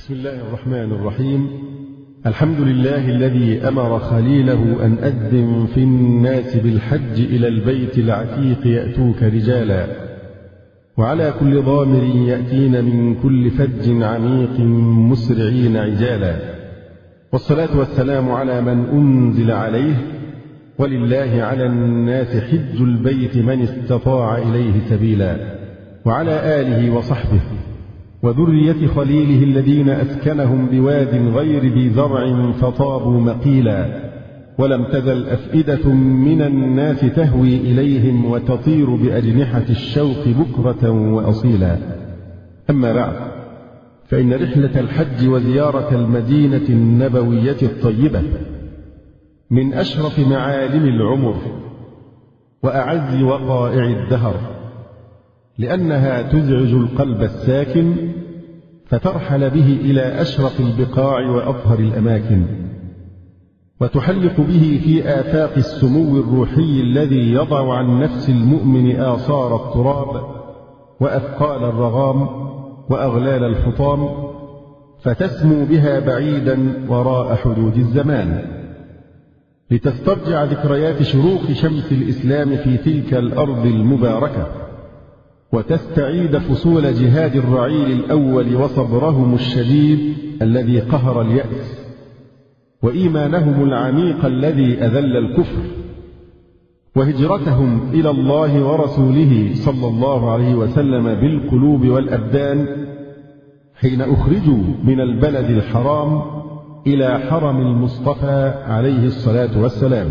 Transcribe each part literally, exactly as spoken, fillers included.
بسم الله الرحمن الرحيم. الحمد لله الذي أمر خليله أن أذن في الناس بالحج إلى البيت العتيق يأتوك رجالا، وعلى كل ضامر يأتين من كل فج عميق مسرعين عجالا. والصلاة والسلام على من أنزل عليه، ولله على الناس حج البيت من استطاع إليه سبيلا، وعلى آله وصحبه وذرية خليله الذين أسكنهم بواد غير ذي زرع فطابوا مقيلا، ولم تزل أفئدة من الناس تهوي إليهم وتطير بأجنحة الشوق بكرة وأصيلا. أما بعد، فإن رحلة الحج وزيارة المدينة النبوية الطيبة من أشرف معالم العمر وأعز وقائع الدهر، لأنها تزعج القلب الساكن فترحل به إلى أشرف البقاع وأطهر الأماكن، وتحلق به في آفاق السمو الروحي الذي يضع عن نفس المؤمن آثار التراب وأثقال الرغام وأغلال الحطام، فتسمو بها بعيدا وراء حدود الزمان، لتسترجع ذكريات شروق شمس الإسلام في تلك الأرض المباركة، وتستعيد فصول جهاد الرعيل الأول وصبرهم الشديد الذي قهر اليأس، وإيمانهم العميق الذي أذل الكفر، وهجرتهم إلى الله ورسوله صلى الله عليه وسلم بالقلوب والأبدان، حين أخرجوا من البلد الحرام إلى حرم المصطفى عليه الصلاة والسلام،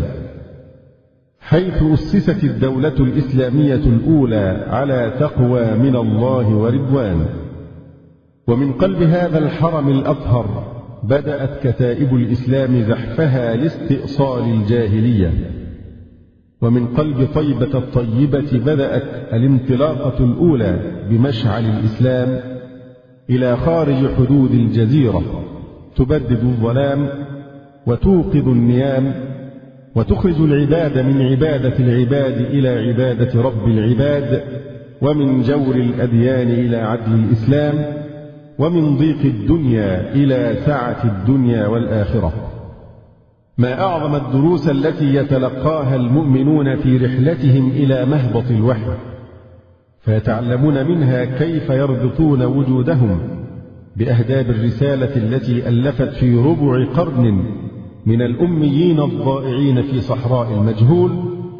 حيث أسست الدولة الإسلامية الأولى على تقوى من الله ورضوان. ومن قلب هذا الحرم الأطهر بدأت كتائب الإسلام زحفها لاستئصال الجاهلية، ومن قلب طيبة الطيبة بدأت الانطلاقة الأولى بمشعل الإسلام إلى خارج حدود الجزيرة، تبدد الظلام وتوقظ النيام، وتخرج العباد من عبادة العباد إلى عبادة رب العباد، ومن جور الأديان إلى عدل الإسلام، ومن ضيق الدنيا إلى سعة الدنيا والآخرة. ما أعظم الدروس التي يتلقاها المؤمنون في رحلتهم إلى مهبط الوحي، فيتعلمون منها كيف يربطون وجودهم بأهداب الرسالة التي ألفت في ربع قرن من الأميين الضائعين في صحراء المجهول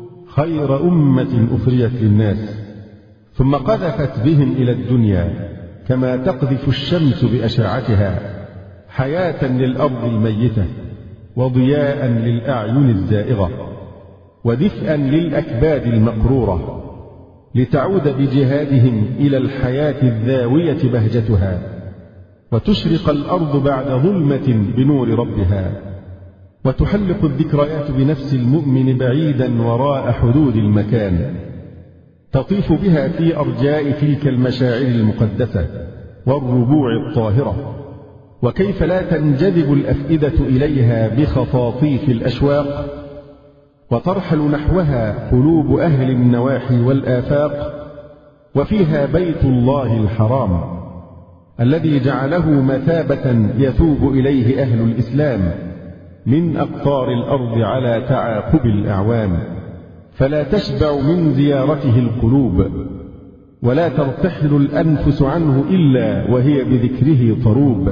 خير أمة أخرجت للناس، ثم قذفت بهم إلى الدنيا كما تقذف الشمس بأشعتها حياة للأرض الميتة، وضياء للأعين الزائغة، ودفئا للأكباد المقرورة، لتعود بجهادهم إلى الحياة الذاوية بهجتها، وتشرق الأرض بعد ظلمة بنور ربها، وتحلق الذكريات بنفس المؤمن بعيدا وراء حدود المكان، تطيف بها في أرجاء تلك المشاعر المقدسة والربوع الطاهرة. وكيف لا تنجذب الأفئدة إليها بخطاطيف الأشواق، وترحل نحوها قلوب أهل النواحي والآفاق، وفيها بيت الله الحرام الذي جعله مثابة يثوب إليه أهل الإسلام من أقطار الأرض على تعاقب الأعوام، فلا تشبع من زيارته القلوب، ولا ترتحل الأنفس عنه إلا وهي بذكره طروب،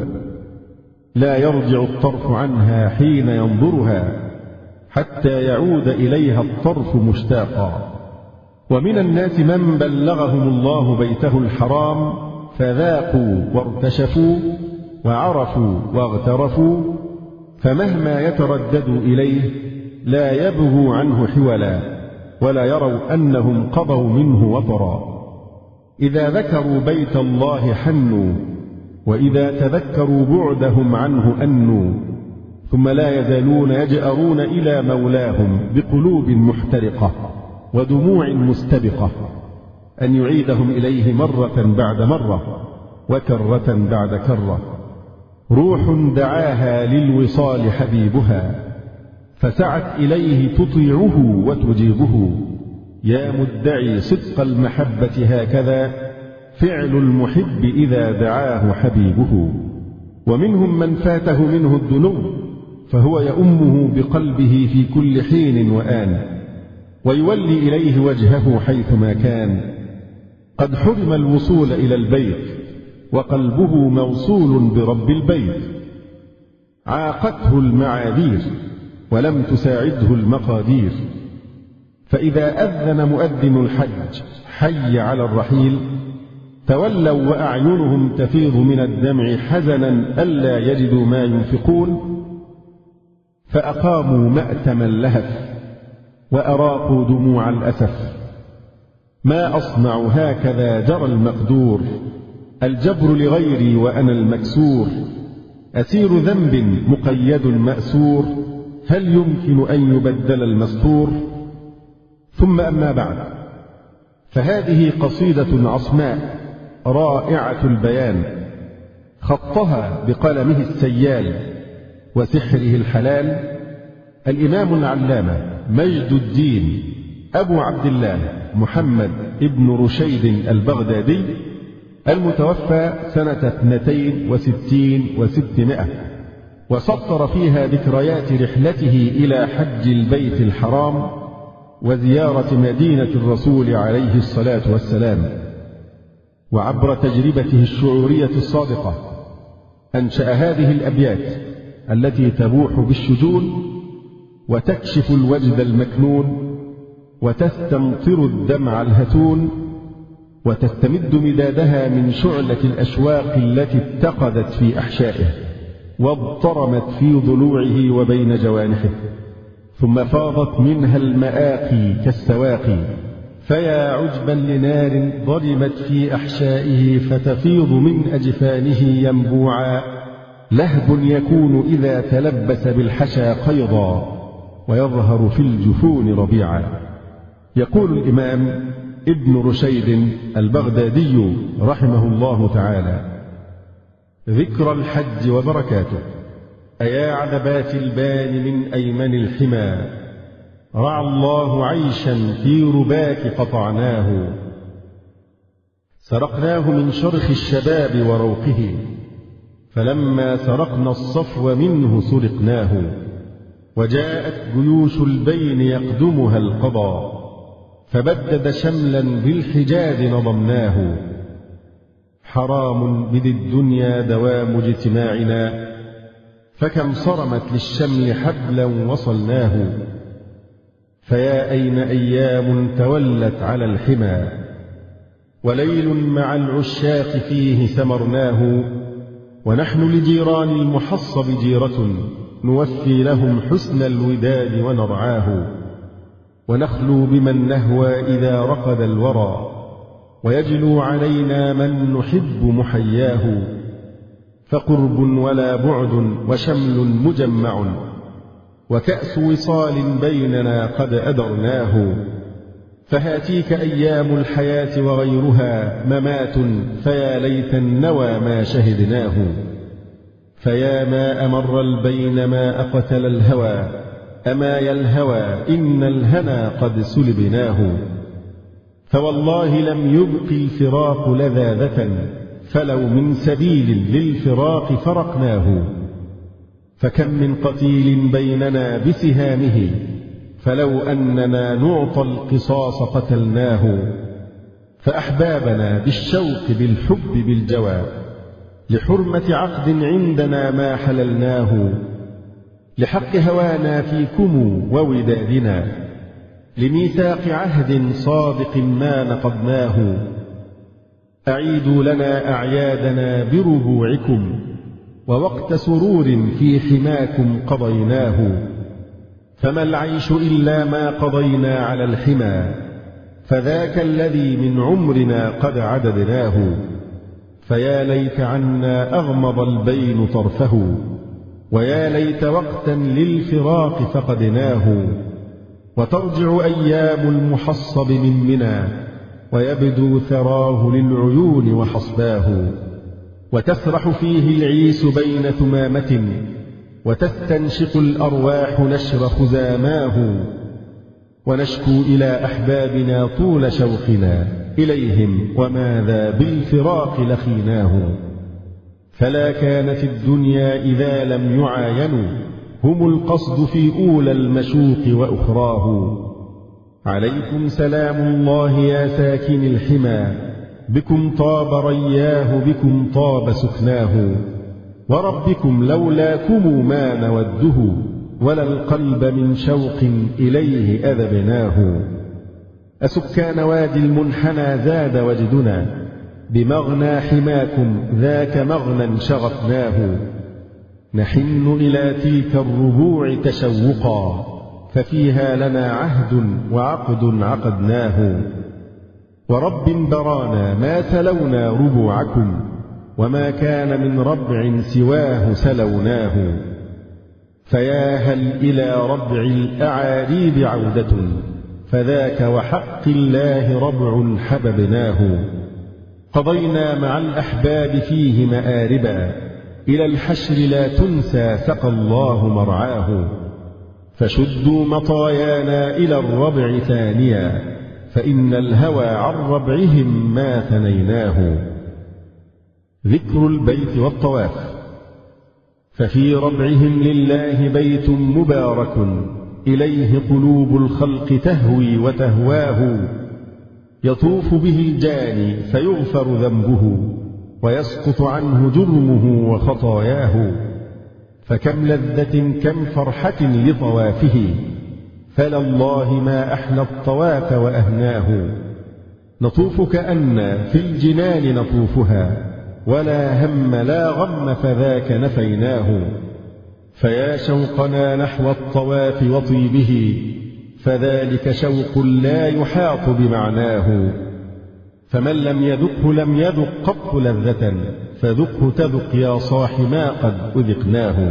لا يرجع الطرف عنها حين ينظرها حتى يعود إليها الطرف مشتاقا. ومن الناس من بلغهم الله بيته الحرام فذاقوا وارتشفوا وعرفوا واغترفوا، فمهما يترددوا إليه لا يبغوا عنه حولا، ولا يروا أنهم قضوا منه وطرا. إذا ذكروا بيت الله حنوا، وإذا تذكروا بعدهم عنه أنوا، ثم لا يزالون يجأرون إلى مولاهم بقلوب محترقة ودموع مستبقة أن يعيدهم إليه مرة بعد مرة وكرة بعد كرة. روح دعاها للوصال حبيبها، فسعت إليه تطيعه وتجيبه. يا مدعي صدق المحبة هكذا فعل المحب إذا دعاه حبيبه. ومنهم من فاته منه الدنو فهو يؤمه بقلبه في كل حين وآن، ويولي إليه وجهه حيثما كان. قد حرم الوصول إلى البيت وقلبه موصول برب البيت، عاقته المعاذير ولم تساعده المقادير. فإذا أذن مؤذن الحج حي على الرحيل تولوا وأعينهم تفيض من الدمع حزنا ألا يجدوا ما ينفقون، فأقاموا مأتم اللهف وأراقوا دموع الأسف. ما أصنع هكذا جرى المقدور، الجبر لغيري وأنا المكسور. أسير ذنب مقيد مأسور، هل يمكن أن يبدل المستور؟ ثم أما بعد، فهذه قصيدة عصماء رائعة البيان، خطها بقلمه السيال وسحره الحلال الإمام العلامة مجد الدين أبو عبد الله محمد ابن رشيد البغدادي، المتوفى سنة اثنتين وستين وستمائة، وسطر فيها ذكريات رحلته إلى حج البيت الحرام وزيارة مدينة الرسول عليه الصلاة والسلام. وعبر تجربته الشعورية الصادقة أنشأ هذه الأبيات التي تبوح بالشجون وتكشف الوجد المكنون وتستمطر الدمع الهتون، وتستمد مدادها من شعلة الأشواق التي اتقدت في أحشائه واضطرمت في ضلوعه وبين جوانحه، ثم فاضت منها المآقي كالسواقي. فيا عجبا لنار ضرمت في أحشائه فتفيض من أجفانه ينبوعا، لهب يكون إذا تلبس بالحشا قيضا ويظهر في الجفون ربيعا. يقول الإمام ابن رشيد البغدادي رحمه الله تعالى: ذكر الحج وبركاته، أيا عذبات البان من أيمن الحمى، رعى الله عيشا في رباك قطعناه، سرقناه من شرخ الشباب وروقه، فلما سرقنا الصفو منه سرقناه، وجاءت جيوش البين يقدمها القضا، فبدد شملا بالحجاز نظمناه، حرام بذي الدنيا دوام اجتماعنا، فكم صرمت للشمل حبلا وصلناه، فيا أين أيام تولت على الحمى، وليل مع العشاق فيه سمرناه، ونحن لجيران المحصب جيرة، نوفي لهم حسن الوداد ونرعاه، ونخلو بمن نهوى إذا رقد الورى، ويجلو علينا من نحب محياه، فقرب ولا بعد وشمل مجمع، وكأس وصال بيننا قد أدرناه، فهاتيك أيام الحياة وغيرها ممات، فيا ليت النوى ما شهدناه، فيا ما أمر البين ما أقتل الهوى، أما يا الهوى إن الهنا قد سلبناه، فوالله لم يبق الفراق لذاذة، فلو من سبيل للفراق فرقناه، فكم من قتيل بيننا بسهامه، فلو أننا نعطى القصاص قتلناه، فأحبابنا بالشوق بالحب بالجوى، لحرمة عقد عندنا ما حللناه، لحق هوانا فيكم وودادنا، لميثاق عهد صادق ما نقضناه، أعيدوا لنا أعيادنا بربوعكم، ووقت سرور في حماكم قضيناه، فما العيش إلا ما قضينا على الحمى، فذاك الذي من عمرنا قد عددناه، فيا ليت عنا أغمض البين طرفه، ويا ليت وقتا للفراق فقدناه، وترجع أيام المحصب من منى، ويبدو ثراه للعيون وحصباه، وتسرح فيه العيس بين ثمامة، وتستنشق الأرواح نشر خزاماه، ونشكو إلى أحبابنا طول شوقنا إليهم، وماذا بالفراق لخيناه، فلا كانت الدنيا إذا لم يعاينوا هم القصد في أولى المشوق وأخراه. عليكم سلام الله يا ساكن الحمى، بكم طاب رياه بكم طاب سكناه. وربكم لولاكم ما نوده، ولا القلب من شوق إليه أذبناه. أسكان وادي المنحنى زاد وجدنا، بمغنى حماكم ذاك مغنى شغفناه. نحن إلى تلك الربوع تشوقا، ففيها لنا عهد وعقد عقدناه. ورب برانا ما سلونا ربوعكم، وما كان من ربع سواه سلوناه. فيا هل إلى ربع الأعاريب عودة، فذاك وحق الله ربع حببناه. قضينا مع الأحباب فيه مآربا، إلى الحشر لا تنسى سقى الله مرعاه. فشدوا مطايانا إلى الربع ثانيا، فإن الهوى عن ربعهم ما ثنيناه. ذكر البيت والطواف. ففي ربعهم لله بيت مبارك، إليه قلوب الخلق تهوي وتهواه. يطوف به الجاني فيغفر ذنبه، ويسقط عنه جرمه وخطاياه. فكم لذة كم فرحة لطوافه، فلله ما أحلى الطواف وأهناه. نطوف كأن في الجنان نطوفها، ولا هم لا غم فذاك نفيناه. فيا شوقنا نحو الطواف وطيبه، فذلك شوق لا يحاط بمعناه. فمن لم يذقه لم يذق قط لذة، فذقه تذق يا صاح ما قد أذقناه.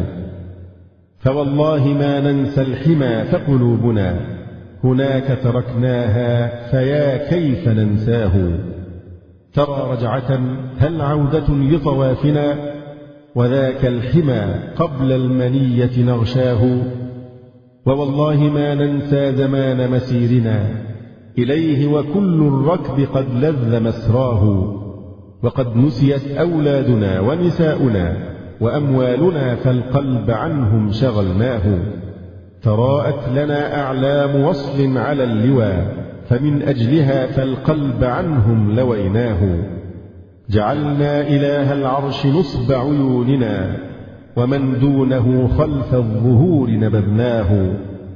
فوالله ما ننسى الحمى فقلوبنا هناك تركناها، فيا كيف ننساه. ترى رجعة هل عودة لطوافنا، وذاك الحمى قبل المنية نغشاه. ووالله ما ننسى زمان مسيرنا إليه، وكل الركب قد لذ مسراه. وقد نسيت أولادنا ونساؤنا وأموالنا، فالقلب عنهم شغلناه. تراءت لنا أعلام وصل على اللواء، فمن أجلها فالقلب عنهم لويناه. جعلنا إله العرش نصب عيوننا، ومن دونه خلف الظهور نبذناه.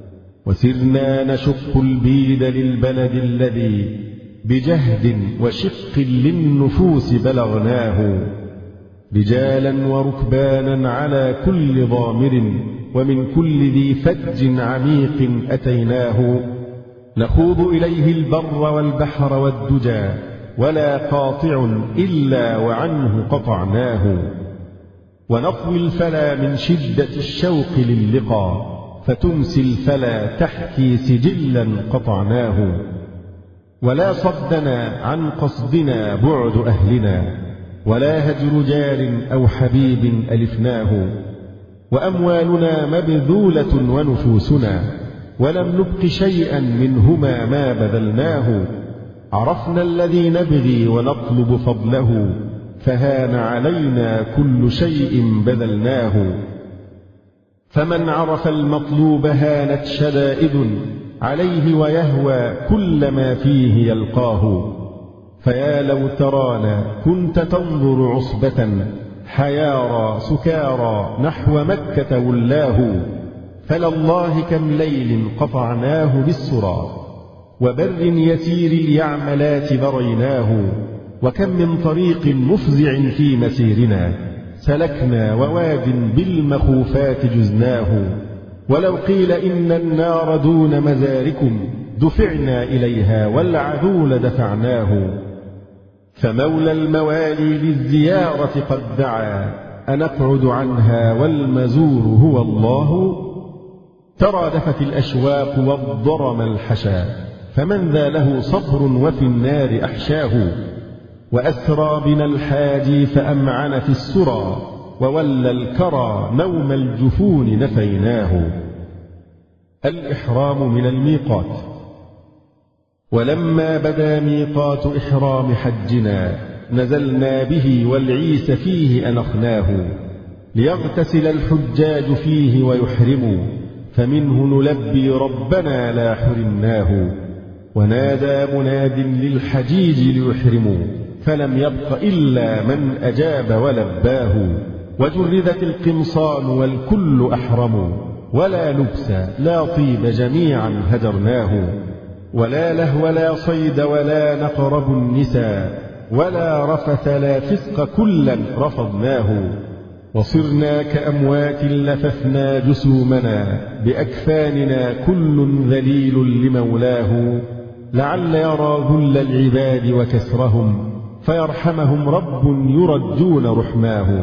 وسرنا نشق البيد للبلد الذي بجهد وشق للنفوس بلغناه. رجالا وركبانا على كل ضامر، ومن كل ذي فج عميق أتيناه. نخوض إليه البر والبحر والدجى، ولا قاطع إلا وعنه قطعناه. ونطوي الفلا من شدة الشوق للقاء، فتمسي الفلا تحكي سجلا قطعناه. ولا صدنا عن قصدنا بعد أهلنا، ولا هجر جار أو حبيب ألفناه. وأموالنا مبذولة ونفوسنا، ولم نبق شيئا منهما ما بذلناه. عرفنا الذي نبغي ونطلب فضله، فهان علينا كل شيء بذلناه. فمن عرف المطلوب هانت شدائد عليه، ويهوى كل ما فيه يلقاه. فيا لو ترانا كنت تنظر عصبة، حيارى سكارى نحو مكة ولاه. فلله كم ليل قطعناه بالسرى، وبر يسير اليعملات بريناه. وكم من طريق مفزع في مسيرنا سلكنا، وواد بالمخوفات جزناه. ولو قيل إن النار دون مزاركم دفعنا إليها، والعذول دفعناه. فمولى الموالي للزيارة قد دعا، أنقعد عنها والمزور هو الله. ترادفت الأشواق والضرم الحشا، فمن ذا له صبر وفي النار أحشاه. وأسرى بنا الحاجي فأمعن في السرى، وولى الكرى نوم الجفون نفيناه. الإحرام من الميقات. ولما بدا ميقات إحرام حجنا نزلنا به والعيس فيه أنخناه، ليغتسل الحجاج فيه ويحرموا، فمنه نلبي ربنا لا حرمناه. ونادى مناد للحجيج ليحرموا، فلم يبق إلا من أجاب ولباه. وجردت القمصان والكل أحرموا، ولا لبس لا طيب جميعا هجرناه. ولا لهو لا صيد ولا نقرب النساء، ولا رفث لا فسق كلا رفضناه. وصرنا كأموات لففنا جسومنا، بأكفاننا كل ذليل لمولاه. لعل يرى ذل العباد وكسرهم، فيرحمهم رب يرجون رحماه.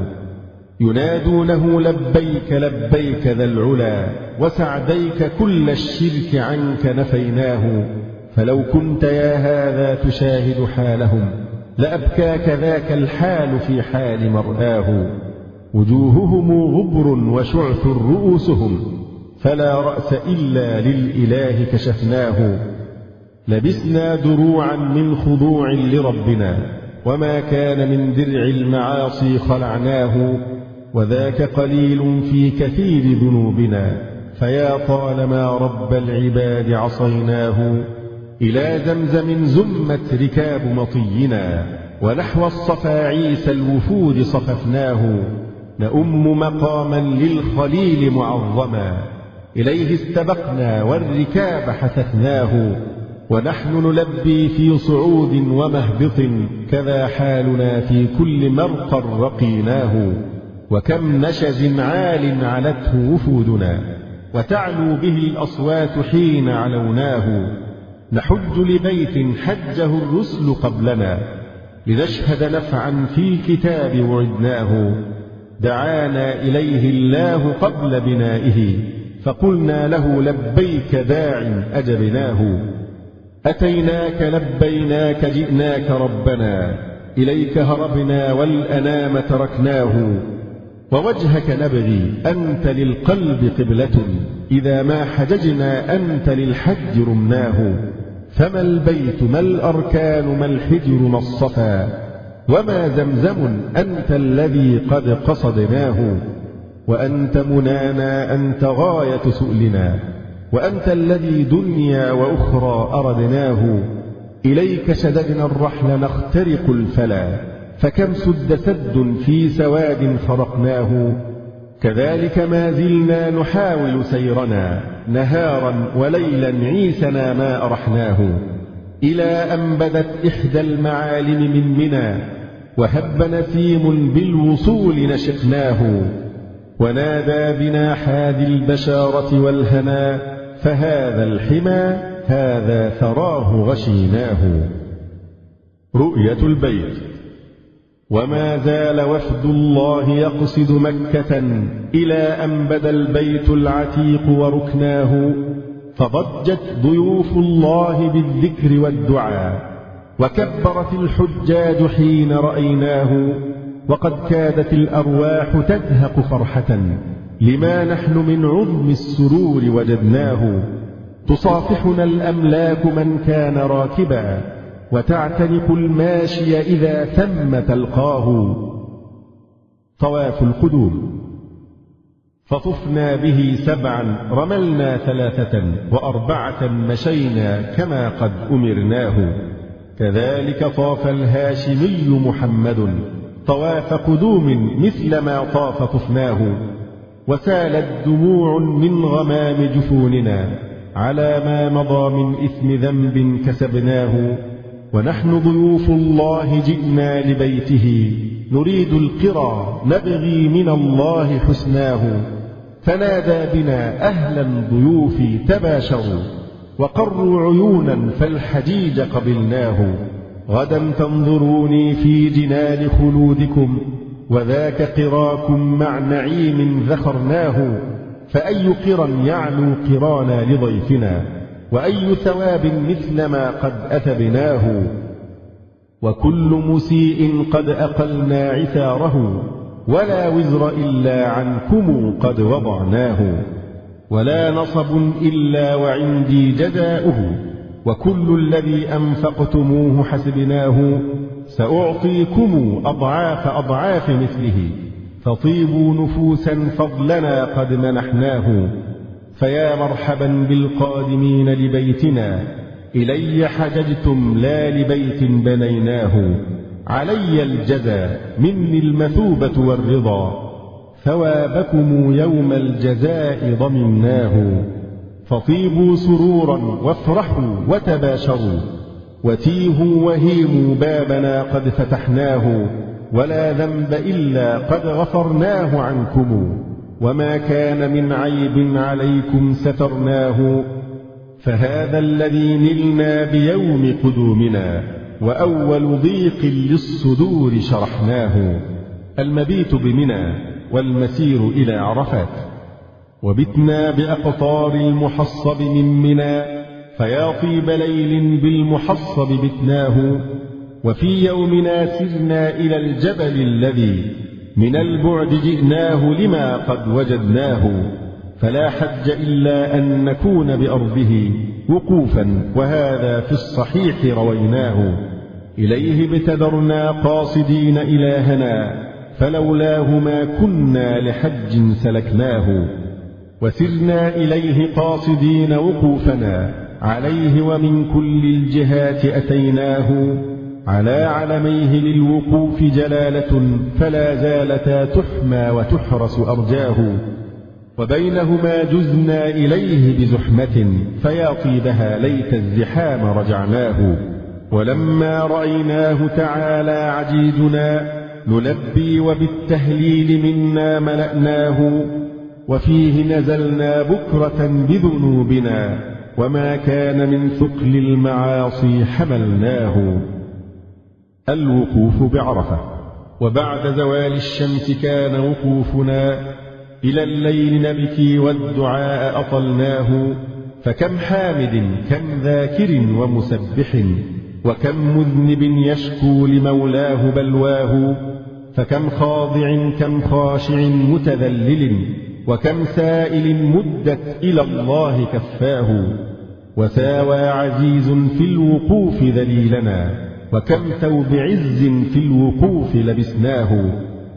ينادونه لبيك لبيك ذا العلا، وسعديك كل الشرك عنك نفيناه. فلو كنت يا هذا تشاهد حالهم، لأبكاك ذاك الحال في حال مرآه. وجوههم غبر وشعث رؤوسهم، فلا رأس إلا للإله كشفناه. لبسنا دروعا من خضوع لربنا، وما كان من درع المعاصي خلعناه. وذاك قليل في كثير ذنوبنا، فيا طالما رب العباد عصيناه. إلى زمزم زمت ركاب مطينا، ونحو الصفاعيس الوفود صففناه. نؤم مقاما للخليل معظما، إليه استبقنا والركاب حثثناه. ونحن نلبي في صعود ومهبط، كذا حالنا في كل مرقى رقيناه. وكم نشز عال علته وفودنا، وتعلو به الأصوات حين علوناه. نحج لبيت حجه الرسل قبلنا، لنشهد نفعا في الكتاب وعدناه. دعانا إليه الله قبل بنائه، فقلنا له لبيك داع أجبناه. أتيناك لبيناك جئناك ربنا، إليك هربنا والأنام تركناه. ووجهك نبغي أنت للقلب قبلة، إذا ما حججنا أنت للحج رمناه. فما البيت ما الأركان ما الحجر ما الصفا، وما زمزم أنت الذي قد قصدناه. وأنت منانا أنت غاية سؤلنا، وأنت الذي دنيا وأخرى أردناه. إليك شددنا الرحل نخترق الفلا، فكم سد سد في سواد خرقناه. كذلك ما زلنا نحاول سيرنا، نهارا وليلا عيسنا ما أرحناه. إلى أن بدت إحدى المعالم من منى، وهب نسيم بالوصول نشقناه. ونادى بنا حادي البشارة والهنا، فهذا الحمى هذا ثراه غشيناه. رؤية البيت. وما زال وفد الله يقصد مكة، إلى أن بدا البيت العتيق وركناه. فضجت ضيوف الله بالذكر والدعاء، وكبرت الحجاج حين رأيناه. وقد كادت الأرواح تدهق فرحة، لما نحن من عظم السرور وجدناه. تصافحنا الأملاك من كان راكبا، وتعتنق الماشي إذا ثم تلقاه. طواف القدوم. فطفنا به سبعا رملنا ثلاثة، وأربعة مشينا كما قد أمرناه. كذلك طاف الهاشمي محمد، طواف قدوم مثل ما طاف طفناه. وسالت دموع من غمام جفوننا، على ما مضى من إثم ذنب كسبناه. ونحن ضيوف الله جئنا لبيته، نريد القرى نبغي من الله حسناه. فنادى بنا أهلا ضيوف تباشروا، وقروا عيونا فالحجيج قبلناه. غدا تنظروني في جنان خلودكم، وذاك قراكم مع نعيم ذخرناه. فأي قرى يعلو قرانا لضيفنا، وأي ثواب مثل ما قد أثبناه. وكل مسيء قد أقلنا عثاره، ولا وزر إلا عنكم قد وضعناه. ولا نصب إلا وعندي جزاؤه، وكل الذي أنفقتموه حسبناه. سأعطيكم أضعاف أضعاف مثله، فطيبوا نفوسا فضلنا قد منحناه. فيا مرحبا بالقادمين لبيتنا، إلي حججتم لا لبيت بنيناه. علي الجزى مني المثوبة والرضا، ثوابكم يوم الجزاء ضمناه. فطيبوا سرورا وافرحوا وتباشروا، وتيهوا وهيموا بابنا قد فتحناه. ولا ذنب إلا قد غفرناه عنكم، وما كان من عيب عليكم سترناه. فهذا الذي نلنا بيوم قدومنا، وأول ضيق للصدور شرحناه. المبيت بمنى والمسير إلى عرفات، وبتنا بأقطار المحصب من منى. فيا طيب ليل بالمحصب بتناه. وفي يومنا سرنا إلى الجبل الذي من البعد جئناه لما قد وجدناه. فلا حج إلا أن نكون بأرضه وقوفا، وهذا في الصحيح رويناه. إليه ابتدرنا قاصدين إلهنا، فلولاه ما كنا لحج سلكناه. وسرنا إليه قاصدين وقوفنا عليه، ومن كل الجهات أتيناه. على علميه للوقوف جلالة، فلا زالتا تحمى وتحرس أرجاه. وبينهما جزنا إليه بزحمة، فيا طيبها ليت الزحام رجعناه. ولما رأيناه تعالى عجيزنا، نلبي وبالتهليل منا ملأناه. وفيه نزلنا بكرة بذنوبنا، وما كان من ثقل المعاصي حملناه. الوقوف بعرفة. وبعد زوال الشمس كان وقوفنا، إلى الليل نبكي والدعاء أطلناه. فكم حامد كم ذاكر ومسبح، وكم مذنب يشكو لمولاه بلواه. فكم خاضع كم خاشع متذلل، وكم سائل مدت إلى الله كفاه. وساوى عزيز في الوقوف ذليلنا، وكم ثوب عز في الوقوف لبسناه.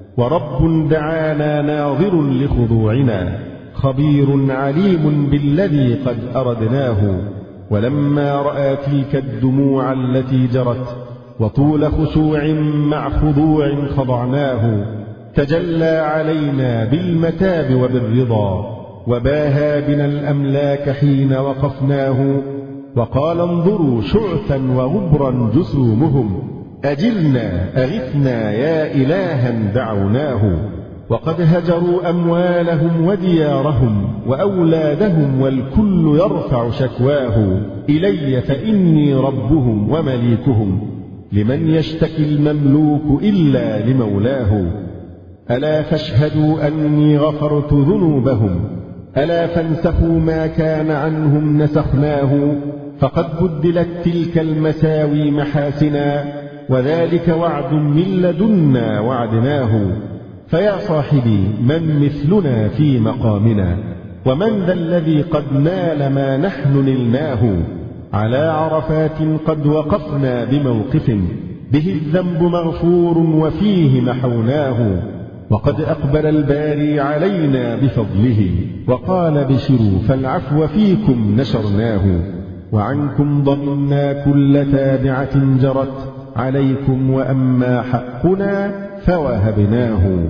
ورب دعانا ناظر لخضوعنا، خبير عليم بالذي قد أردناه. ولما رأى تلك الدموع التي جرت، وطول خشوع مع خضوع خضعناه، تجلى علينا بالمتاب وبالرضا، وباهى بنا الأملاك حين وقفناه. وقال انظروا شعثا وغبرا جسومهم، أجلنا أغثنا يا إلها دعوناه. وقد هجروا أموالهم وديارهم وأولادهم، والكل يرفع شكواه إلي، فإني ربهم ومليكهم، لمن يشتكي المملوك إلا لمولاه. ألا فاشهدوا أني غفرت ذنوبهم، ألا فانسخوا ما كان عنهم نسخناه. فقد بدلت تلك المساوي محاسنا، وذلك وعد من لدنا وعدناه. فيا صاحبي من مثلنا في مقامنا، ومن ذا الذي قد نال ما نحن نلناه. على عرفات قد وقفنا بموقف، به الذنب مغفور وفيه محوناه. وقد أقبل الباري علينا بفضله، وقال بشروا فالعفو فيكم نشرناه. وعنكم ضمنا كل تابعة جرت عليكم، وأما حقنا فوهبناه.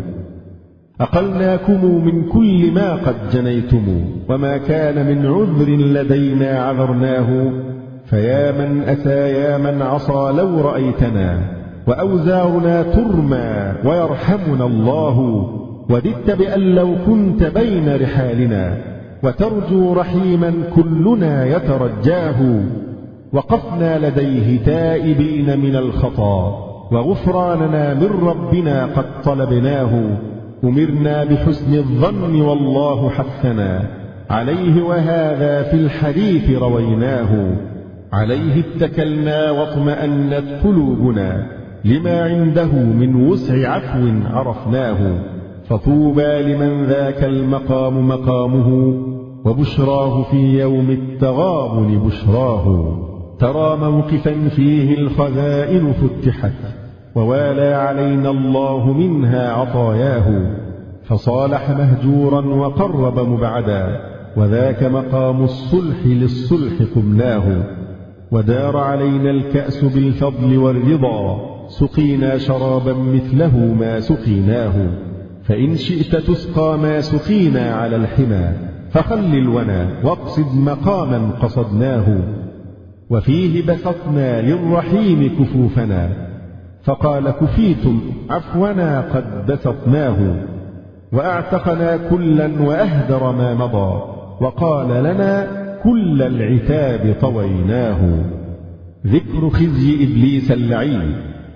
أقلناكم من كل ما قد جنيتم، وما كان من عذر لدينا عذرناه. فيا من أتى يا من عصى لو رأيتنا، وأوزارنا ترمى ويرحمنا الله. وددت بأن لو كنت بين رحالنا، وترجو رحيما كلنا يترجاه. وقفنا لديه تائبين من الخطا، وغفراننا من ربنا قد طلبناه. أمرنا بحسن الظن والله حثنا عليه، وهذا في الحديث رويناه. عليه اتكلنا واطمأنت قلوبنا، لما عنده من وسع عفو عرفناه. فطوبى لمن ذاك المقام مقامه، وبشراه في يوم التغابن بشراه. ترى موقفا فيه الخزائن فتحت، ووالى علينا الله منها عطاياه، فصالح مهجورا وقرب مبعدا، وذاك مقام الصلح للصلح قمناه. ودار علينا الكأس بالفضل والرضا، سقينا شرابا مثله ما سقيناه. فإن شئت تسقى ما سقينا على الحمى، فخل الونا واقصد مقاما قصدناه. وفيه بسطنا للرحيم كفوفنا، فقال كفيتم عفونا قد بسطناه. وأعتقنا كلا وأهدر ما مضى، وقال لنا كل العتاب طويناه. ذكر خزي إبليس اللعين.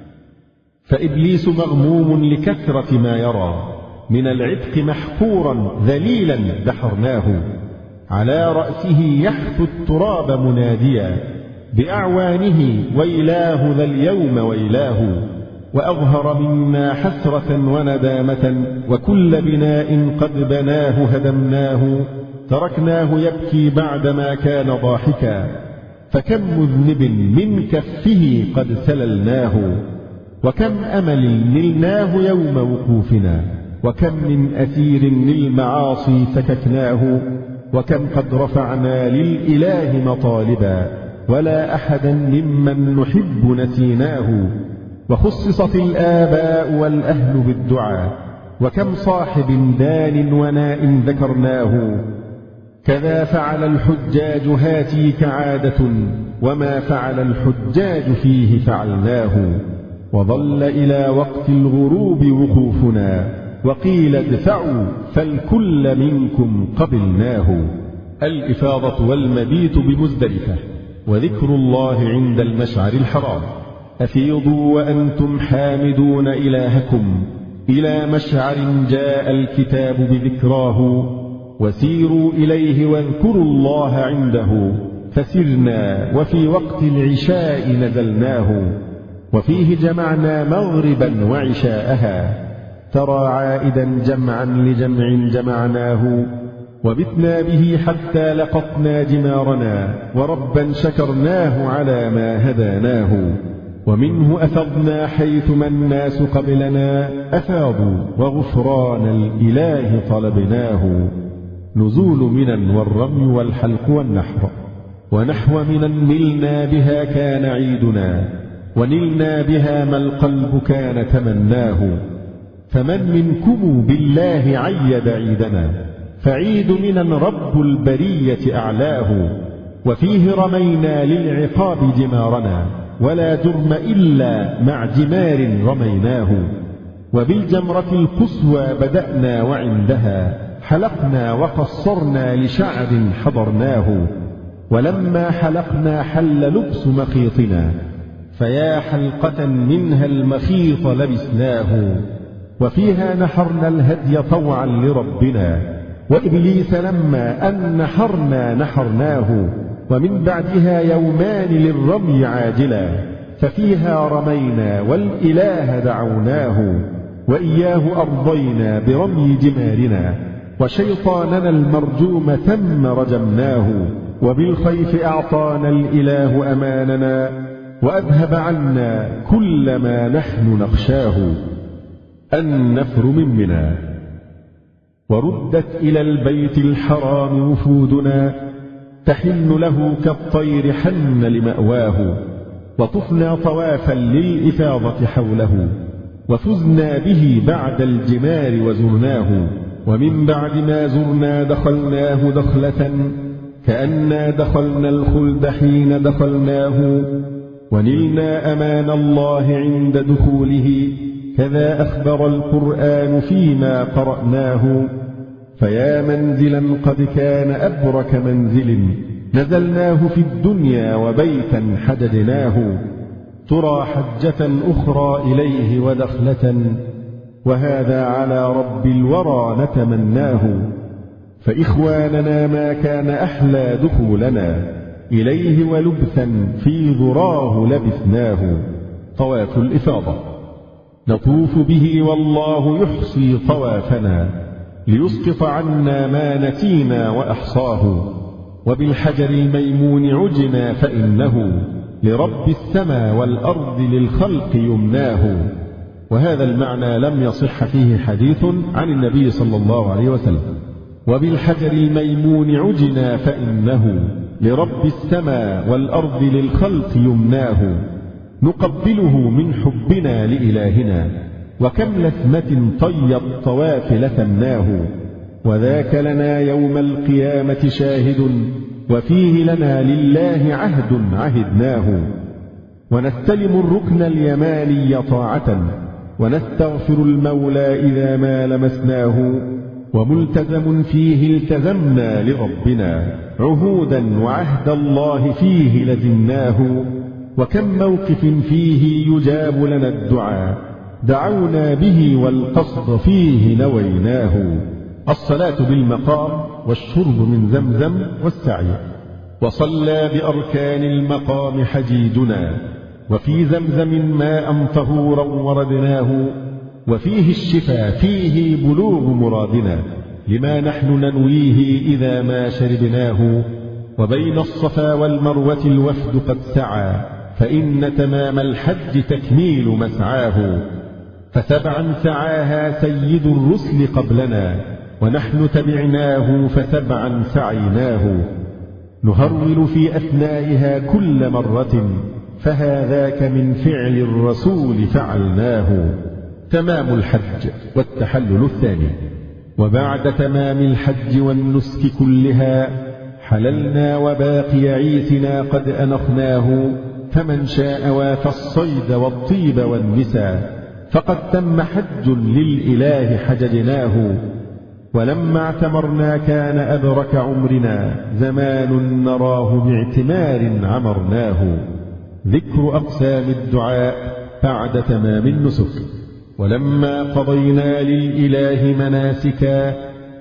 فإبليس مغموم لكثرة ما يرى، من العتق محقورا ذليلا دحرناه. على رأسه يحثو التراب مناديا، بأعوانه ويلاه ذا اليوم ويلاه. وأظهر منا حسرة وندامة، وكل بناء قد بناه هدمناه. تركناه يبكي بعدما كان ضاحكا، فكم مذنب من كفه قد سللناه. وكم أمل نلناه يوم وقوفنا، وكم من أثير للمعاصي فككناه. وكم قد رفعنا للإله مطالبا، ولا أحدا ممن نحب نسيناه. وخصصت الآباء والأهل بالدعاء، وكم صاحب دان وناء ذكرناه. كذا فعل الحجاج هاتيك عادة، وما فعل الحجاج فيه فعلناه. وظل إلى وقت الغروب وقوفنا، وقيل ادفعوا فالكل منكم قبلناه. الإفاضة والمبيت بمزدلفة، وذكر الله عند المشعر الحرام. أفيضوا وأنتم حامدون إلهكم، إلى مشعر جاء الكتاب بذكراه. وسيروا إليه واذكروا الله عنده، فسرنا وفي وقت العشاء نزلناه. وفيه جمعنا مغربا وعشاءها، ترى عائدا جمعا لجمع جمعناه. وبتنا به حتى لقطنا جمارنا، وربا شكرناه على ما هداناه. ومنه أفضنا حيثما الناس قبلنا أفاضوا، وغفران الإله طلبناه. نزول منا والرمي والحلق والنحر، ونحو منا نلنا بها كان عيدنا، ونلنا بها ما القلب كان تمناه. فمن منكم بالله عيد عيدنا، فعيد منا رب البرية أعلاه. وفيه رمينا للعقاب جمارنا، ولا جرم إلا مع جمار رميناه. وبالجمرة القصوى بدأنا، وعندها حلقنا وقصرنا لشعر حضرناه. ولما حلقنا حل لبس مخيطنا، فيا حلقة منها المخيط لبسناه. وفيها نحرنا الهدي طوعا لربنا، وإبليس لما أن نحرنا نحرناه. ومن بعدها يومان للرمي عاجلا، ففيها رمينا والإله دعوناه. وإياه أرضينا برمي جمارنا، وشيطاننا المرجوم ثم رجمناه. وبالخيف أعطانا الإله أماننا، وأذهب عنا كل ما نحن نخشاه. النفر من منى. وردت إلى البيت الحرام وفودنا، تحن له كالطير حن لمأواه. وطفنا طوافا للإفاضة حوله، وفزنا به بعد الجمار وزرناه. ومن بعد ما زرنا دخلناه دخلة، كأننا دخلنا الخلد حين دخلناه. ونلنا أمان الله عند دخوله، كذا أخبر القرآن فيما قرأناه. فيا منزلا قد كان أبرك منزل، نزلناه في الدنيا وبيتا حددناه. ترى حجة أخرى إليه ودخلة، وهذا على رب الورى نتمناه. فإخواننا ما كان أحلى دخولنا إليه، ولبثا في ذراه لبثناه. طواف الإفاضة. نطوف به والله يحصي طوافنا، ليسقط عنا ما نسينا وأحصاه. وبالحجر الميمون عجنا، فإنه لرب السماء والأرض للخلق يمناه. وهذا المعنى لم يصح فيه حديث عن النبي صلى الله عليه وسلم. وبالحجر الميمون عجنا فإنه لرب السماء والأرض للخلق يمناه. نقبله من حبنا لإلهنا، وكم لثمة طي الطواف لثمناه. وذاك لنا يوم القيامة شاهد، وفيه لنا لله عهد عهدناه. ونستلم الركن اليماني طاعة، ونستغفر المولى إذا ما لمسناه. وملتزم فيه التزمنا لربنا، عهودا وعهد الله فيه لزمناه. وكم موقف فيه يجاب لنا الدعاء، دعونا به والقصد فيه نويناه. الصلاة بالمقام، والشرب من زمزم، والسعي. وصلى بأركان المقام حجيجنا، وفي زمزم ماء طهورا وردناه. وفيه الشفاء، فيه بلوغ مرادنا، لما نحن ننويه إذا ما شربناه. وبين الصفا والمروة الوفد قد سعى، فإن تمام الحج تكميل مسعاه. فسبعا سعاها سيد الرسل قبلنا، ونحن تبعناه فسبعا سعيناه. نهرول في أثنائها كل مرة، فهذاك من فعل الرسول فعلناه. تمام الحج والتحلل الثاني. وبعد تمام الحج والنسك كلها، حللنا وباقي عيسنا قد أنخناه. فمن شاء وافى الصيد والطيب والنساء، فقد تم حج للإله حججناه. ولما اعتمرنا كان أبرك عمرنا، زمان نراه باعتمار عمرناه. ذكر أقسام الدعاء بعد تمام النسك. ولما قضينا للإله مناسكا،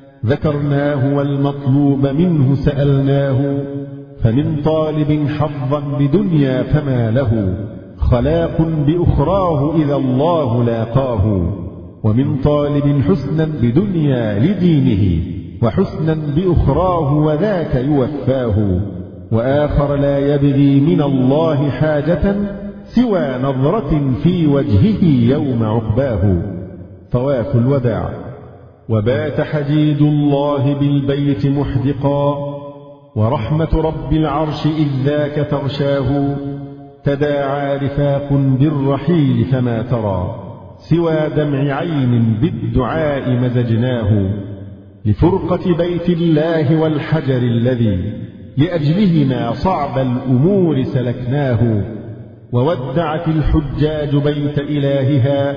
ذكرناه والمطلوب منه سألناه. فمن طالب حظا بدنيا فما له، خلاق بأخراه إذا الله لاقاه. ومن طالب حسنا بدنيا لدينه، وحسنا بأخراه وذاك يوفاه. وآخر لا يبغي من الله حاجة، سوى نظرة في وجهه يوم عقباه. طواف الوداع. وبات حجيج الله بالبيت محدقا، ورحمة رب العرش إذ ذاك تغشاه. تداعى رفاق بالرحيل فما ترى، سوى دمع عين بالدعاء مزجناه. لفرقة بيت الله والحجر الذي لأجلهما صعب الأمور سلكناه. وودعت الحجاج بيت إلهها،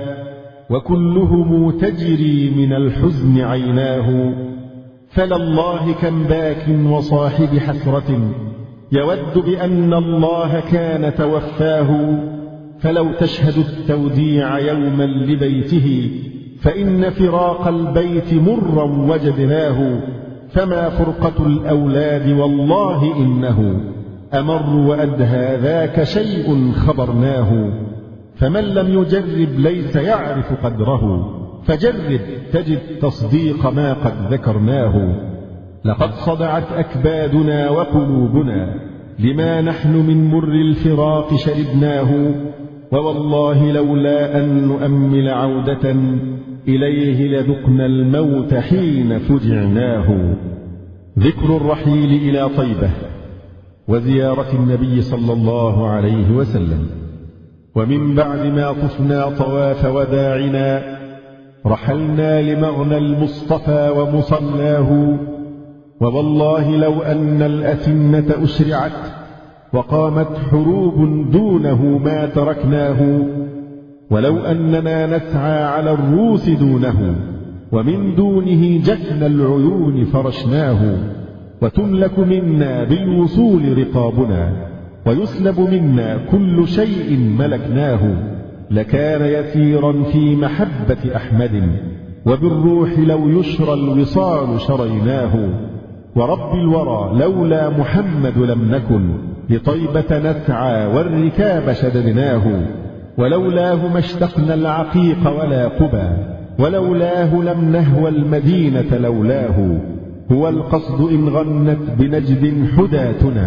وكلهم تجري من الحزن عيناه. فلله كم باك وصاحب حسرة، يود بأن الله كان توفاه. فلو تشهد التوديع يوما لبيته، فإن فراق البيت مرا وجدناه. فما فرقة الأولاد والله إنه أمر وأدهى، ذاك شيء خبرناه. فمن لم يجرب ليس يعرف قدره، فجرب تجد تصديق ما قد ذكرناه. لقد صدعت أكبادنا وقلوبنا، لما نحن من مر الفراق شربناه. ووالله لولا أن نؤمل عودة إليه لذقنا الموت حين فجعناه. ذكر الرحيل إلى طيبة، وزيارة النبي صلى الله عليه وسلم. ومن بعد ما طفنا طواف وداعنا، رحلنا لمغنى المصطفى ومصلاه. ووالله لو أن الأسنة أشرعت، وقامت حروب دونه ما تركناه. ولو أننا نسعى على الروس دونه، ومن دونه جفن العيون فرشناه. وتملك منا بالوصول رقابنا، ويسلب منا كل شيء ملكناه. لكان يسيرا في محبة أحمد، وبالروح لو يشرى الوصال شريناه. ورب الورى لولا محمد لم نكن، لطيبة نسعى والركاب شددناه. ولولاه ما اشتقنا العقيق ولا قبى، ولولاه لم نهوى المدينة لولاه. هو القصد إن غنت بنجد حداتنا،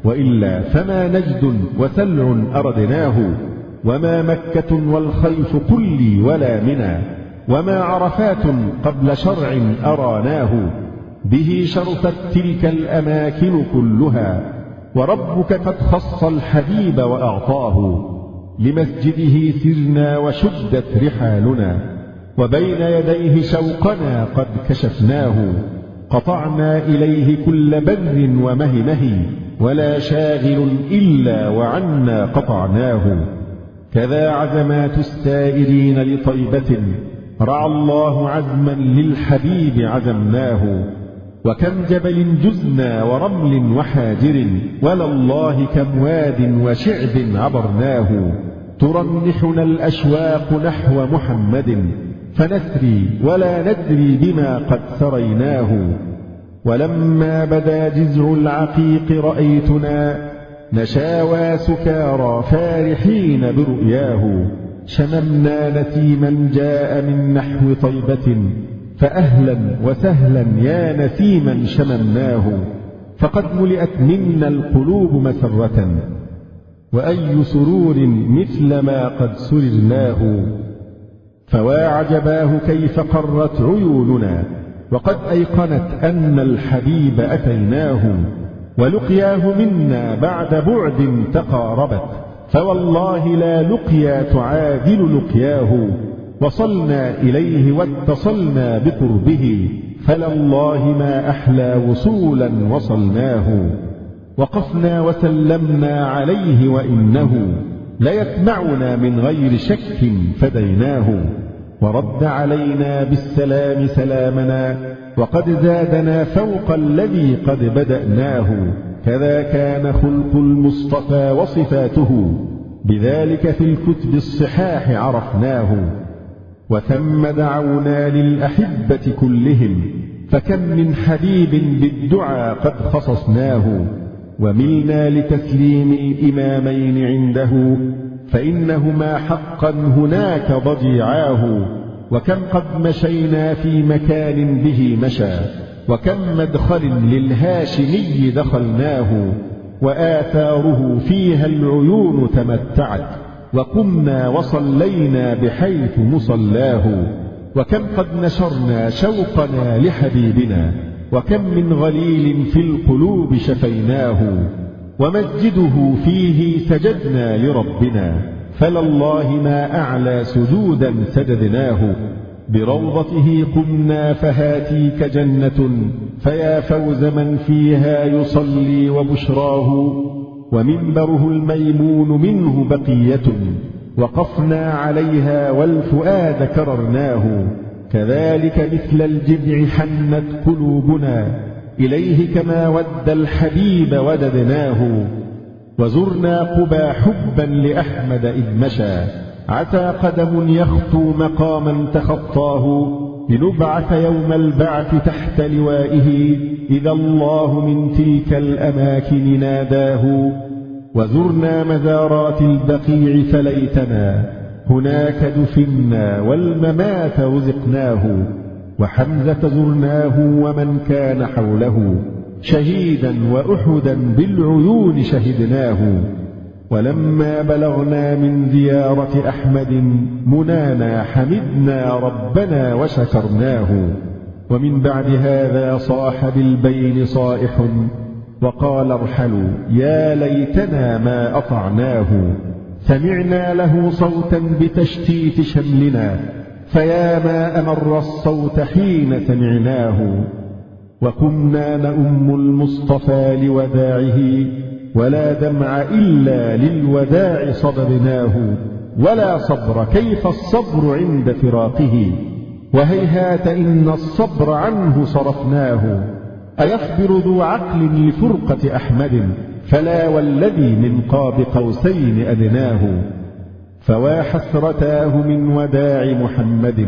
وإلا فما نجد وسلع أردناه، وما مكة والخيف كلي ولا منى، وما عرفات قبل شرع أراناه، به شرفت تلك الأماكن كلها، وربك قد خص الحبيب وأعطاه، لمسجده سرنا وشدت رحالنا، وبين يديه شوقنا قد كشفناه، قطعنا إليه كل بر ومهمه، ولا شاغل إلا وعنا قطعناه. كذا عزمات السائرين لطيبة، رعى الله عزما للحبيب عزمناه، وكم جبل جزنا ورمل وحاجر، ولله كم واد وشعب عبرناه، ترنحنا الأشواق نحو محمد، فنسري ولا ندري بما قد سريناه. ولما بدا جذع العقيق رأيتنا نشاوى سكارى فارحين برؤياه، شممنا نسيما جاء من نحو طيبة، فأهلا وسهلا يا نسيما شممناه، فقد ملئت منا القلوب مسرة، وأي سرور مثل ما قد سررناه. فواعجباه كيف قرت عيوننا، وقد أيقنت أن الحبيب أتيناه، ولقياه منا بعد بعد تقاربت، فوالله لا لقيا تعادل لقياه، وصلنا إليه واتصلنا بقربه، فلله ما أحلى وصولا وصلناه. وقفنا وسلمنا عليه وإنه ليسمعنا من غير شك فديناه، ورد علينا بالسلام سلامنا، وقد زادنا فوق الذي قد بدأناه. كذا كان خلق المصطفى وصفاته، بذلك في الكتب الصحاح عرفناه. وثم دعونا للأحبة كلهم، فكم من حبيب بالدعاء قد خصصناه، وملنا لتسليم الإمامين عنده، فإنهما حقا هناك ضجيعاه. وكم قد مشينا في مكان به مشى، وكم مدخل للهاشمي دخلناه، وآثاره فيها العيون تمتعت، وقمنا وصلينا بحيث مصلاه. وكم قد نشرنا شوقنا لحبيبنا، وكم من غليل في القلوب شفيناه، ومسجده فيه سجدنا لربنا، فلله ما أعلى سجودا سجدناه. بروضته قمنا فهاتيك جنة، فيا فوز من فيها يصلي وبشراه، ومنبره الميمون منه بقية، وقفنا عليها والفؤاد كررناه. كذلك مثل الجذع حنت قلوبنا إليه، كما ود الحبيب وددناه. وزرنا قبى حبا لأحمد إذ مشى، عتى قدم يخطو مقاما تخطاه، لنبعث يوم البعث تحت لوائه، إذا الله من تلك الأماكن ناداه. وزرنا مزارات البقيع فليتنا هناك دفنا والممات رزقناه، وحمزة زرناه ومن كان حوله، شهيدا وأحدا بالعيون شهدناه. ولما بلغنا من زيارة أحمد منانا، حمدنا ربنا وشكرناه. ومن بعد هذا صاح بالبين صائح، وقال ارحلوا يا ليتنا ما أطعناه. سمعنا له صوتا بتشتيت شملنا، فيا ما أمر الصوت حين سمعناه. وكنا نؤم المصطفى لوداعه، ولا دمع إلا للوداع صبرناه. ولا صبر، كيف الصبر عند فراقه، وهيهات إن الصبر عنه صرفناه. أيصبر ذو عقل لفرقة أحمد، فلا والذي من قاب قوسين أدناه. فوا حسرتاه من وداع محمد،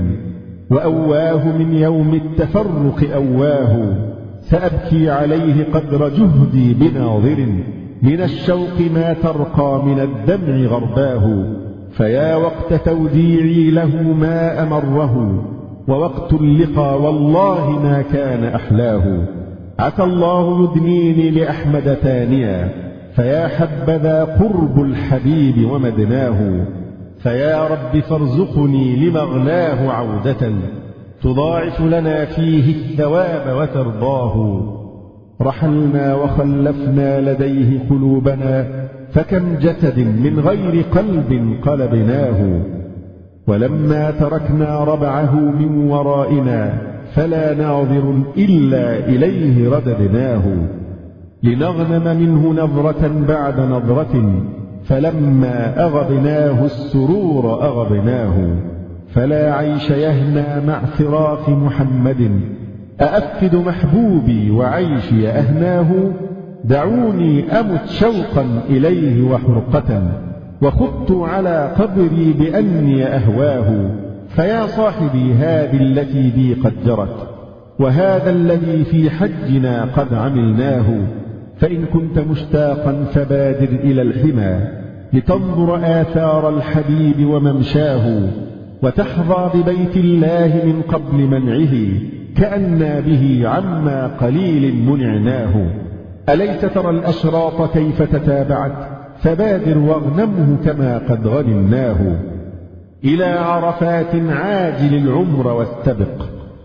وأواه من يوم التفرق أواه. سأبكي عليه قدر جهدي بناظر، من الشوق ما ترقى من الدمع غرباه. فيا وقت توديعي له ما أمره، ووقت اللقى والله ما كان أحلاه. عسى الله يدنيني لأحمد ثانيا، فيا حبذا قرب الحبيب ومدناه. فيا رب فارزقني لمغناه عودة تضاعف لنا فيه الثواب وترضاه. رحلنا وخلفنا لديه قلوبنا، فكم جسد من غير قلب قلبناه. ولما تركنا ربعه من ورائنا، فلا ناظر إلا إليه رددناه. لنغنم منه نظرة بعد نظرة، فلما أغبناه السرور أغبناه. فلا عيش يهنى مع فراق محمد، أأفد محبوبي وعيشي أهناه. دعوني أمت شوقا إليه وحرقة، وخضت على قبري بأني أهواه. فيا صاحبي هذه التي بي قد جرت، وهذا الذي في حجنا قد عملناه. فإن كنت مشتاقا فبادر إلى الحمى، لتنظر آثار الحبيب وممشاه. وتحظى ببيت الله من قبل منعه، كأنا به عما قليل منعناه. أليس ترى الأشراط كيف تتابعت، فبادر واغنمه كما قد غنمناه. إلى عرفات عاجل العمر واستبق،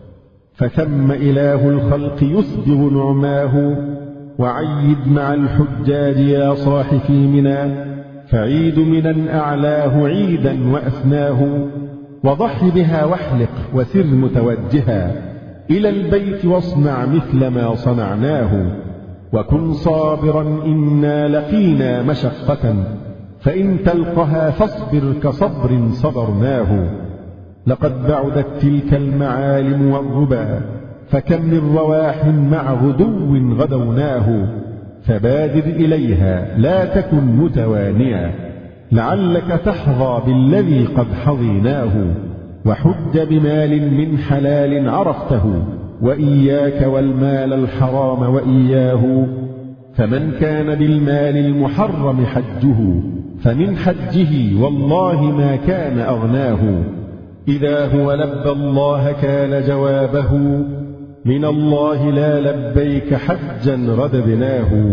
فثم إله الخلق يسبغ نعماه. وعيد مع الحجاج يا صاح في منى، فعيد منا أعلاه عيدا وأثناه. وضح بها واحلق وسر متوجها، إلى البيت واصنع مثل ما صنعناه. وكن صابرا إنا لقينا مشقة، فإن تلقها فاصبر كصبر صبرناه. لقد بعدت تلك المعالم والربا، فكم من رواح مع غدو غدوناه. فبادر إليها لا تكن متوانيا، لعلك تحظى بالذي قد حظيناه. وحج بمال من حلال عرفته، وإياك والمال الحرام وإياه. فمن كان بالمال المحرم حجه، فمن حجه والله ما كان أغناه. إذا هو لبى الله كان جوابه، من الله لا لبيك حجا رددناه.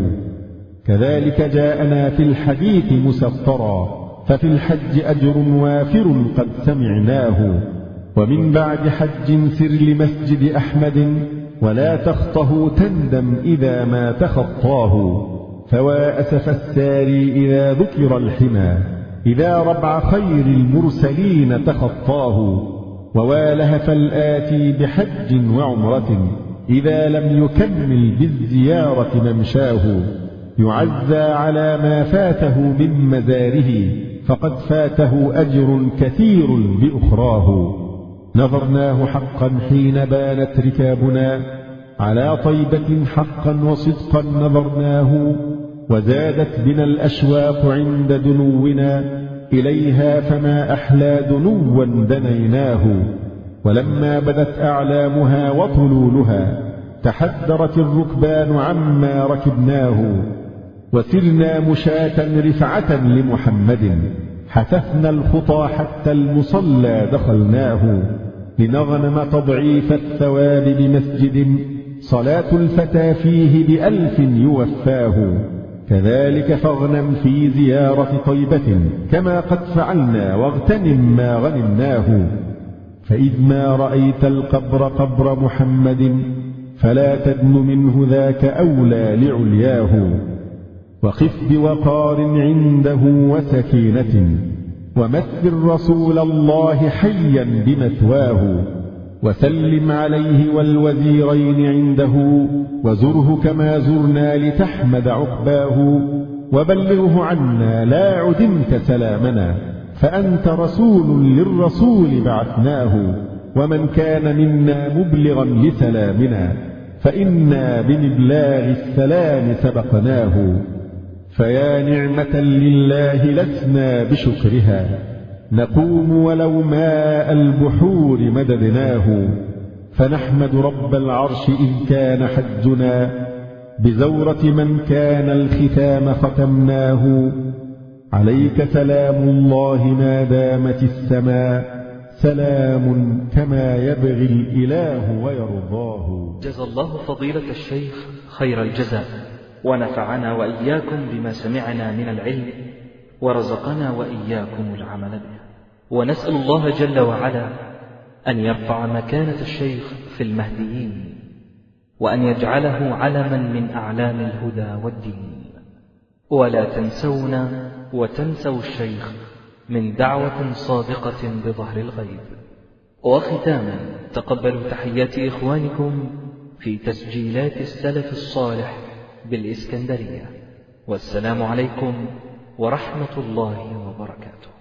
كذلك جاءنا في الحديث مسطرا، ففي الحج أجر وافر قد سمعناه. ومن بعد حج سر لمسجد أحمد، ولا تخطه تندم إذا ما تخطاه. فوا أسف الساري إذا ذكر الحمى، إذا ربع خير المرسلين تخطاه. ووالهف الآتي بحج وعمرة، إذا لم يكمل بالزيارة ممشاه. يعزى على ما فاته من مزاره، فقد فاته أجر كثير بأخراه. نظرناه حقا حين بانت ركابنا، على طيبة حقا وصدقا نظرناه. وزادت بنا الأشواق عند دنونا إليها، فما أحلى دنوا دنيناه. ولما بدت أعلامها وطلولها، تحدرت الركبان عما ركبناه. وسرنا مشاة رفعة لمحمد، حثثنا الخطى حتى المصلى دخلناه. لنغنم تضعيف الثواب بمسجد، صلاة الفتى فيه بألف يوفاه. كذلك فاغنم في زيارة طيبة، كما قد فعلنا واغتنم ما غنمناه. فإذ ما رأيت القبر قبر محمد، فلا تدن منه ذاك أولى لعلياه. وقف بوقار عنده وسكينة، ومثل رسول الله حيا بمثواه. وسلم عليه والوزيرين عنده، وزره كما زرنا لتحمد عقباه. وبلغه عنا لا عدمت سلامنا، فأنت رسول للرسول بعثناه. ومن كان منا مبلغا لسلامنا، فإنا بمبلاغ السلام سبقناه. فيا نعمة لله لسنا بشكرها، نقوم ولو ماء البحور مددناه. فنحمد رب العرش إذ كان حجنا، بزورة من كان الختام ختمناه. عليك سلام الله ما دامت السماء، سلام كما يبغي الإله ويرضاه. جزى الله فضيلة الشيخ خير الجزاء، ونفعنا وإياكم بما سمعنا من العلم، ورزقنا وإياكم العمل به. ونسأل الله جل وعلا أن يرفع مكانة الشيخ في المهديين، وأن يجعله علما من أعلام الهدى والدين. ولا تنسونا وتنسوا الشيخ من دعوة صادقة بظهر الغيب. وختاما، تقبلوا تحيات إخوانكم في تسجيلات السلف الصالح بالإسكندرية، والسلام عليكم ورحمة الله وبركاته.